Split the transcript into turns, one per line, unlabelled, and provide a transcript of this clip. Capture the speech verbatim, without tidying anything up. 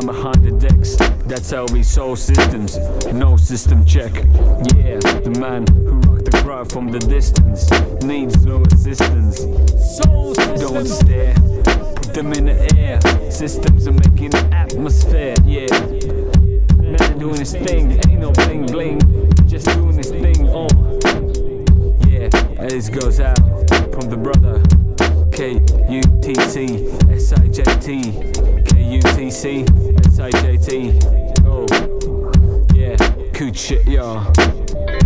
man behind the decks. That's how we solve systems, no system check. Yeah, the man who rocked the crowd from the distance needs no assistance. Don't stare, put them in the air. Systems are making the atmosphere, yeah. Man doing his thing, ain't no bling bling, just doing his thing, oh. Yeah, this goes out from the brother K U T C S I J T K U T C S I J T. Oh, yeah, good shit, y'all.